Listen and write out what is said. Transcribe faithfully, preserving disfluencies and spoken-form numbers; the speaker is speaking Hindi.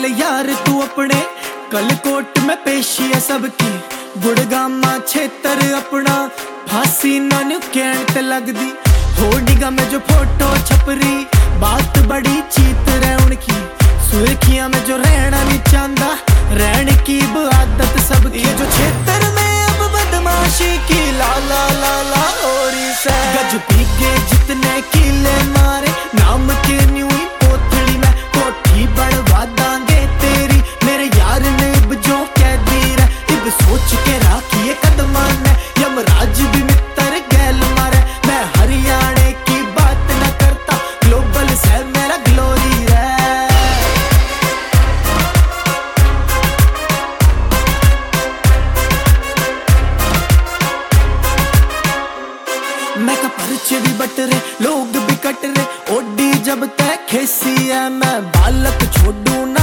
यार तू अपने कल कोर्ट में पेशी है सबकी गुड़गामा क्षेत्र अपना फांसी नानू कहण ते लगदी हो निगाह में जो फोटो छपरी बात बड़ी चीत रहे उनकी सुर्खियां में जो रहना नहीं चाहता रहने की आदत सबकी ये जो क्षेत्र में अब बदमाशी की ला ला ला ला और गज पीके जितने किले मारे नाम के न्यू पोथड़ी में कोठी बढ़वा दांगे तेरी मेरे यार ने इब जो कह दी रे इब सोच के राखिए कदम में यमराज भी मित्र गैल मारे मैं हरियाणा की बात न करता ग्लोबल से मेरा ग्लोरी है मैं का पर्चे भी बट रहे लोग भी कट रहे ओडी जब तक खेसी है मैं बालक छोड़ू